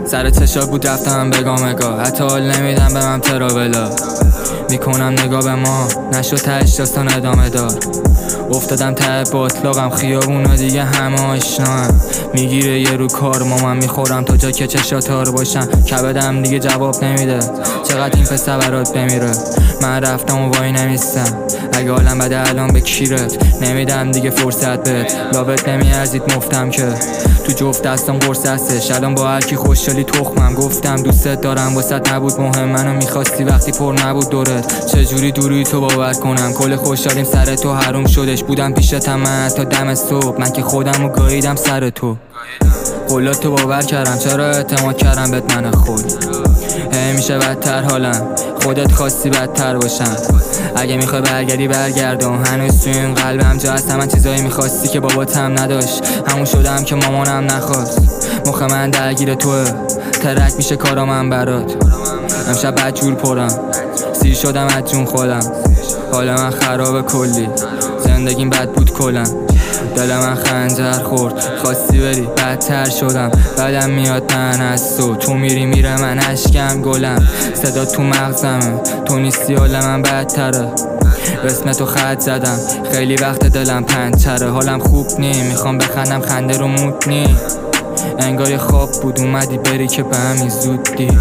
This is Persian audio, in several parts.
سر چشا بود رفتم بگاه حتی حال نمیدم به من تراولا میکنم نگاه به ما نشد تهش داستان ادامه دار افتادم ته باطلاقم خیابونا دیگه همه آشناام میگیره یه رو کار مامان میخورم تا جا که چشاتار باشم کبدم دیگه جواب نمیده چقدر این پسر برات بمیره من رفتم و وای نمیستم اگه حالم بده الان به کیرت نمیدم دیگه فرصت بهت لابت نمیارزید مفتم که تو جفت دستم قرص هستش الان با هرکی خوشحالی تخمم گفتم دوستت دارم واسط نبود مهم منو میخواستی وقتی پر نبود دورت چجوری دوری تو باور کنم کل خوشحالیم سر تو حروم شدش بودم پیشتم من تا دم صبح من که خودمو گاییدم سر تو قولاتو باور کردم چرا اعتماد کردم بهت من خود میشه بدتر حالم خودت خواستی بدتر باشم اگه میخوای برگردی برگردم هنوز تو این قلبم جا هست من چیزایی میخواستی که باباتم نداشت همون شدم که مامانم نخواست مخ من درگیر توه ترک میشه کارا من برات امشب بدجور پرم سیر شدم از جون خودم حالا من خراب کلی زندگیم بد بود کلم دل من خنجر خورد خواستی بری بدتر شدم بعدم میاد من از تو میری میره من اشکم گلم صدا تو مغزمه تو نیستی حال من بدتره اسم تو خط زدم خیلی وقت دلم پنچره حالم خوب نی میخوام بخندم خنده رو مود نی انگار خواب بود اومدی بری که به همین زودی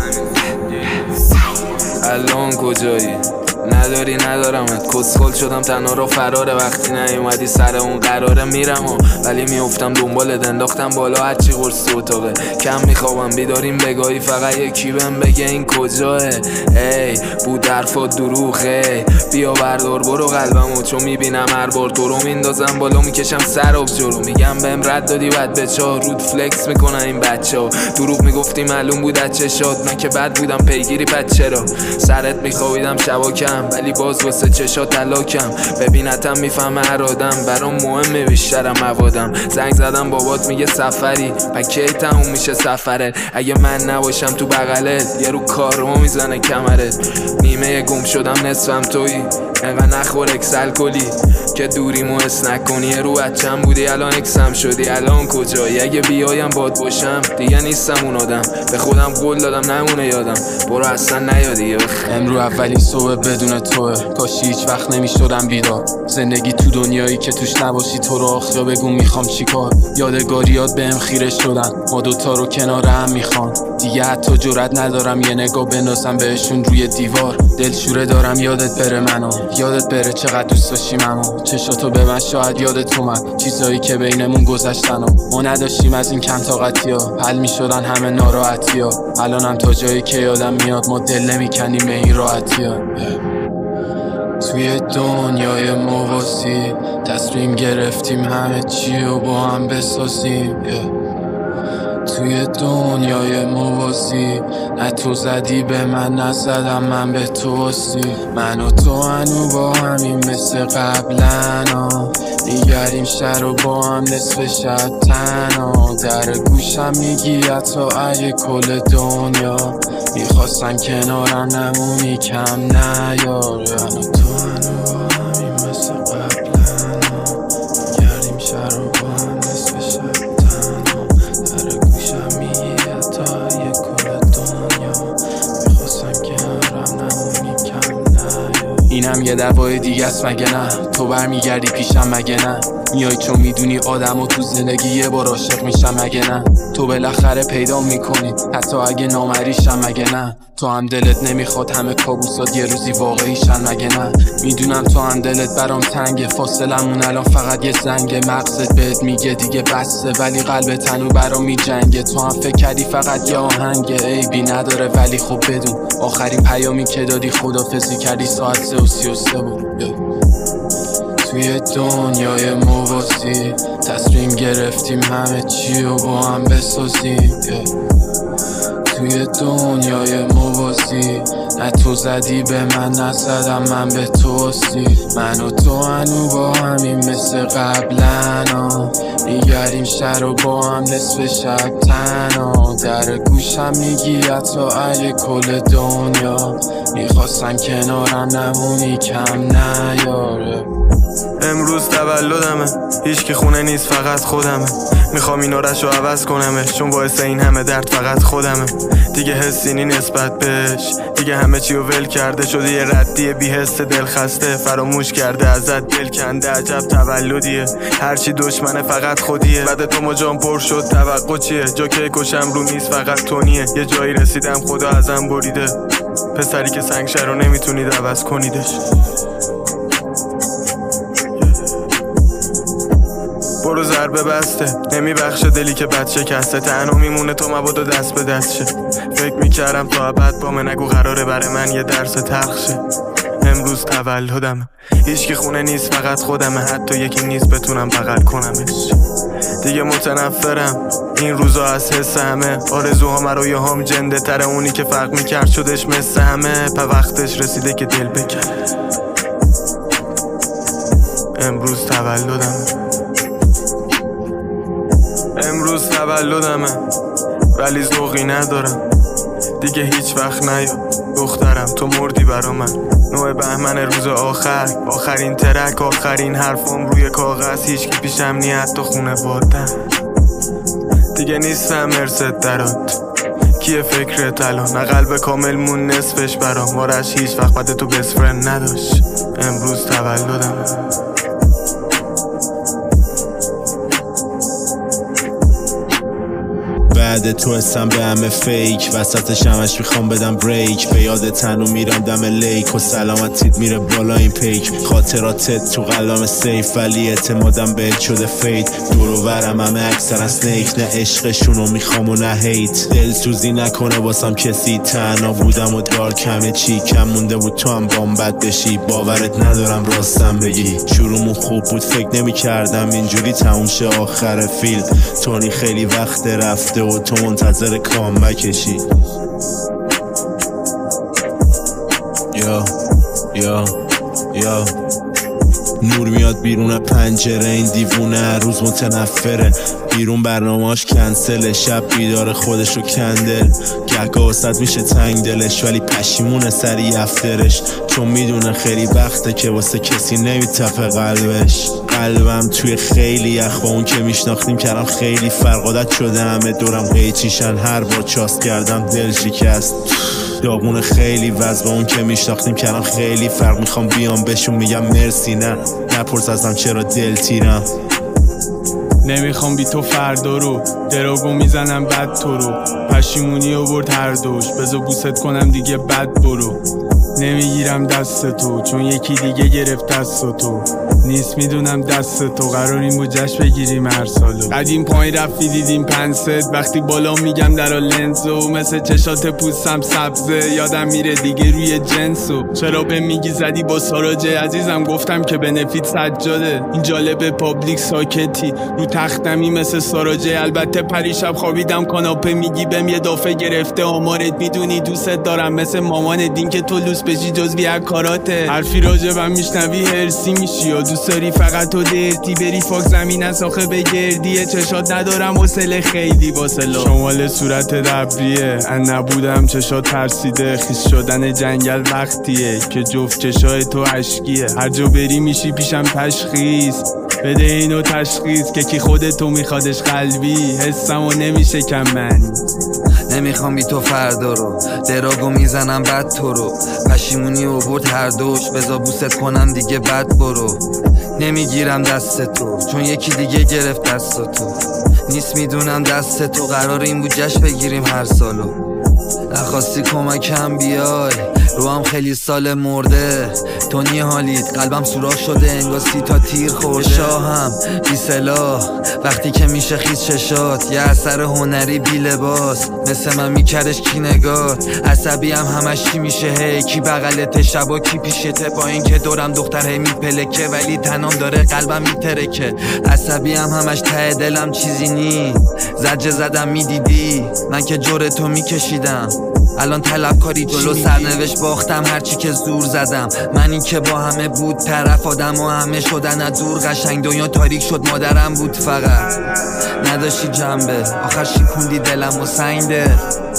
الان کجایی؟ نداری ندارمت کسخل شدم تنها رو فراره وقتی نیومدی سر اون قراره میرم ولی میافتم دنبالت انداختم بالا هرچی قرص تو اتاقه کم میخوابم بیداریم بگاهی فقط یکی بهم بگه این کجاه ای بود حرفات دروغه بیا بردار برو قلبمو چون میبینم هر بار تو رو میندازم بالا میکشم سر آبجو میگم بهم رد دادی بعد به چاه رود فلکس میکنن این بچه‌ها دروغ میگفتی معلوم بود از چشات من که بد بودم پیگیری پد چرا سرت میخوابیدم شباکم ولی باز واسه چشات تلاکم ببینتم میفهمه هر آدم برام مهمه بیشترم موادم زنگ زدم بابات میگه سفری و کی تموم میشه سفرت اگه من نباشم تو بغلت یه رو کارما میزنه کمرت نیمه گم شدم نصفم تویی انقدر نخور اکسل کلی که دوریمو حس نکنی یه رو بچم بودی الان اکسم شدی الان کجایی اگه بیایم باد باشم دیگه نیستم اون آدم به خودم قول دادم نمونه یادم برو اصلا نیادی امرو اولین صبح بدون توه کاش هیچ وقت نمیشدم بیدار زندگی تو دنیایی که توش نباشی تو رو آخیا بگو میخوام چیکار یادگاریات بهم خیره شدن ما دوتا رو کنار هم میخوان دیگه حتی جرئت ندارم یه نگاه بندازم بهشون روی دیوار دلشوره دارم یادت بره منو یادت بره چقدر دوست داشتی منو چشاتو به من شاید یادت اومد چیزایی که بینمون گذشتن و ما نداشتیم از این کم طاقتی ها حل میشدن همه ناراحتی ها الانم تا جایی که یادم میاد ما دل نمیکنیم به این راحتی ها توی دنیای موازی تصمیم گرفتیم همه چی رو با هم بسازیم توی دنیای موازی نه تو زدی به من نزدم من به تو واسی من و تو هنو با همین مثل قبلنا میگردیم شهر و با هم نصف شب تنها در گوشم میگی حتی اگه کل دنیا میخواستم کنارم نمونی کم نیار من و تو هنو با همین مثل قبلنا میگردیم شهر و با هم نصف شب تنها در گوشم میگی حتی اگه کل دنیا میخواستم کنارم نمونی کم نیار اینم یه دعوای دیگه است مگه نه تو برمیگردی پیشم مگه نه میای چون میدونی آدم و تو زندگی یه بار عاشق میشم مگه نه تو بالاخره پیدا میکنی حتی اگه نامریشم مگه نه تو هم دلت نمیخواد همه کابوسات یه روزی واقعیشن مگه نه میدونم تو هم دلت برام تنگه فاصلمون الان فقط یه زنگه مغزت بهت میگه دیگه بسته ولی قلبت هنو برام میجنگه تو هم فکر کردی فقط یه آهنگه عیبی نداره ولی خب بدون آخرین پیامی که دادی خدافظی کردی ساعت 3:33 بود توی دنیای موازی تصمیم گرفتیم همه چی رو با هم بسازیم توی دنیای موازی نه تو زدی به من نزدم من به تو واسی من و تو هنو با همین مثل قبلنا میگردیم شهر و با هم نصف شب تنها در گوشم میگی حتی اگه کل دنیا میخواستم کنارم نمونی کم نیاره امروز تولدمه، هیچ کی خونه نیست فقط خودمه. میخوام این آرش رو عوض کنمش، چون باعث این همه درد فقط خودمه. دیگه حسینی نسبت بهش، دیگه همه چی رو ول کرده، شده یه ردی بی حس دل خسته، فراموش کرده ازت دل کنده. عجب تولدیه، هرچی دشمنه فقط خودیه. بعد تو مجام پر شد توقع چیه؟ جا که کشم رو میز فقط تونیه. یه جایی رسیدم خدا ازم بریده، پسری که سنگ شهر رو نمیتونید عوض کنیدش. برو ضربه بسته، نمیبخشه دلی که بد شکسته. تنها میمونه تو مبادا دست به دست شه. فکر میکردم تا ابد با من نگو قراره برای من یه درس تلخ شه. امروز تولدمه، هیچکی خونه نیست فقط خودمه. حتی یکی نیست بتونم بغل کنمش. دیگه متنفرم این روزا از حس همه. آرزوهام رویاهام جنده تره، اونی که فرق میکرد شدش مثل همه. په وقتش رسیده که دل بکنه. امروز تولدمه ولی ذوقی ندارم دیگه، هیچ وقت نیا دخترم تو مردی برا من. 9 بهمن روز آخرین ترک، آخرین حرفم روی کاغذ. هیچ کی پیشم نی حتی خونه بادم. دیگه نیستم مرست درات، کیه فکرت الان؟ نه قلب کامل مون نصفش برام. مارش هیچ وقت بعد تو بست فرند نداشت. امروز تولدمه. بعد تو حسم به همه فیک، وسط شمش میخوام بدم بریک. به یاد تنو میرم دم لیک و سلامتیت میره بالا این پیک. خاطراتت تو قلام سیف ولی اعتمادم بهت شده فید. دور و برم همه اکثر سنیک، نه عشقشونو میخوام و نه هیت. دل سوزی نکنه واسم کسی، تنها بودم و دار کمه چی. کم مونده بود تو هم بام بد بشی، باورت ندارم راستم بگی. شروعمون خوب بود فکر نمی کردم اینجوری تموم شه آخر فیلم. تونی خیلی وقت رفته و تو منتظر کامبک کشی. یا نور میاد بیرون پنجره، این دیوونه هر روز متنفره. بیرون برنامه‌اش کنسله، شب بیدار خودشو کندل. گهگاه واسط میشه تنگ دلش ولی پشیمونه سری افترش. چون میدونه خیلی وقته که واسه کسی نمیتفه قلبش. قلبم توی خیلی یخ، با اون که میشناختیم کردم خیلی فرق. عادت شده همه دورم قیچیشن، هر بار چاست کردم دل شکست. داغون خیلی وز، با اون که میشناختیم کردم خیلی فرق. میخوام بیام بهشون میگم مرسی، نه نپرس ازم چرا دل تیرم. نمیخوام بی تو فردا رو، دراگو میزنم بد تو رو. پشیمونی آورد هر دوش، بذار بوست کنم دیگه بد برو. نمیگیرم دست تو چون یکی دیگه گرفت دست تو. نیست میدونم دست تو، قرار این بود جشن بگیریم هر سالو. قدیم پایین رفتی دیدیم پنست، وقتی بالا میگم درا لنزو. مثل چشات پوستم سبزه، یادم میره دیگه روی جنسو. چرا به میگی زدی با ساراجه عزیزم؟ گفتم که بنفیت سجاده. این جالبه پابلیک ساکتی رو تختمی مثل ساراجه. البته پریشب خوابیدم کاناپه، میگی بهم یه دافه گرفته آمارت. میدونی دوست دارم مثل مامان دین که تو لوس بشی جزوی کاراته. حرفی راجبم میشنوی هرسی میشی و دوست داری فقط تو درتی بری فاک زمین از آخه بگردی. چشات ندارم حوصله خیلی واسلا. شمال صورت دبریه، ان نبودم چشات ترسیده. خیس شدن جنگل وقتیه که جفت چشای تو عشقیه. هر جا بری میشی پیشم تشخیص بده اینو تشخیص که کی خودتو میخوادش قلبی. حسم و نمیشه کم من. نمیخوام بی تو فردا رو، دراگو میزنم بد تو رو. پشیمونی و برد هر دوش، بذار بوست کنم دیگه بد برو. نمیگیرم دست تو چون یکی دیگه گرفت دست تو. نیست میدونم دست تو، قرار این بود جشن بگیریم هر سالو. نخواستی کمکم بیای، رو هم خیلی سال مرده. تو نی حالیت قلبم سوراخ شده، انگاسی تا تیر خورده. شاهم بی سلاح وقتی که میشه خیز چشات. یه اثر هنری بی لباس، مثل من میکردش کی نگاه. عصبی هم همش چی میشه، هی کی بغلت شبا کی پیشته. با این که دورم دختر هی میپلکه ولی تنام داره قلبم میترکه. عصبی هم همش ته دلم چیزی نی. زجه زدم میدیدی من که جور تو میکشیدم. الان طلبکاری جلو سرنوشت باختم، هرچی که زور زدم. من این که با همه بود طرف، آدم و همه شدن از دور. قشنگ دنیا تاریک شد، مادرم بود فقط نداشتی جنبه. آخر شکوندی دلم و سنگده،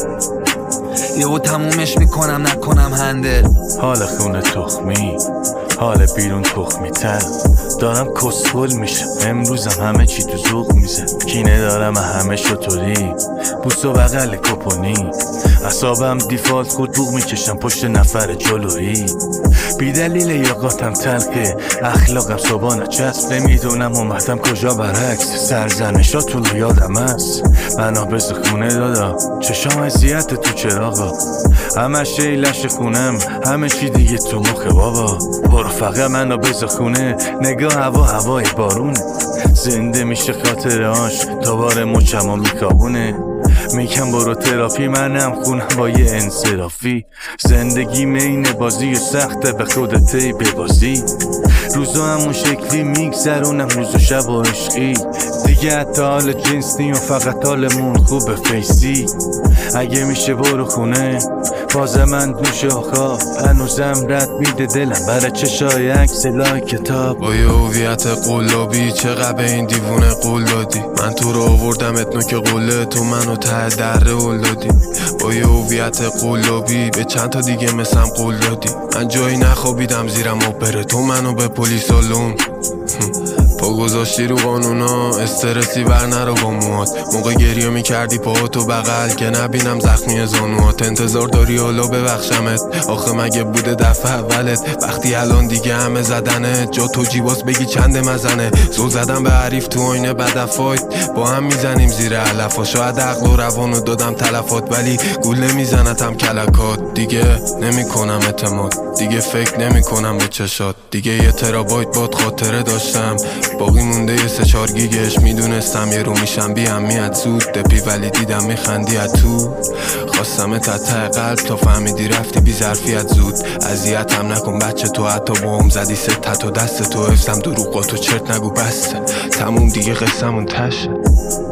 یهو تمومش میکنم نکنم هندل. حال خونه تخمی، حال بیرون تخمی تر. دارم کسخل میشم، امروزم همه چی تو ذوق میزه. کینه دارم همه شطوری، بوس و بغل کپونی، اعصابم دیفالت خود بوق میکشم پشت نفر جلویی. بی دلیل یاقاتم تلقه، اخلاقم صبح نچسب. نمیدونم اومدم کجا برعکس، سرزنشاتون رو یادم هست. بنا بز خونه دادا، چشام اذیت تو چراغا، همه شیلش خونم، همه چی دیگه تو مخ بابا. برو فقط منو بز خونه، نگاه هوای بارونه. زنده میشه خاطرهاش، دوباره مچمو میکابونه. میگم برو تراپی، منم خونم با یه انصرافی. زندگی مین بازی سخته، به خودتی ببازی. روزا همون شکلی میگذرونم، روز و شب و عشقی. دیگه حتی حال جنس نیم، فقط حالمون خوبه فیسی. اگه میشه برو خونه، بازه من دوش آخا. هنوزم رد میده دلم برای چشای عکس لای کتاب. با یه هویت قلابی چقدر به این دیوونه قول دادی. من تو رو آوردم اتنو که قله، تو منو ته دره قول دادی. با یه هویت قلابی به چند تا دیگه مثلم قول دادی. من جایی نخوابیدم زیرم بره، تو منو به پلیس آلون. پا گذاشتی رو قانونا، استرسی بر نرو با موهات. موقع گریه میکردی پاهاتو بغل که نبینم زخمی زانوات. انتظار داری حالا ببخشمت، آخه مگه بوده دفعه اولت؟ وقتی الان دیگه همه زدنه، جا تو جیباس بگی چند مزنه. زل زدم به حریف تو آینه بدفایت، با هم میزنیم زیر علفا. شاید عقل و روانو دادم تلفات، ولی گول نمیزنتم کلکات. دیگه نمیکنم اعتماد، دیگه فکر نمیکنم به چشات. دیگه یه ترابایت باد خاطره داشتم، باقی مونده یه 3-4 گیگش. میدونستم یه رو میشم بی اهمیت زود دپی، ولی دیدم میخندی از تو. خواستم ته قلب تا فهمیدی رفتی بی ظرفیت زود. اذیتم نکن بچه تو، حتی با هم زدی ست و دست تو. حفظم دروغاتو چرت نگو بسته، تموم دیگه قصمون تشه.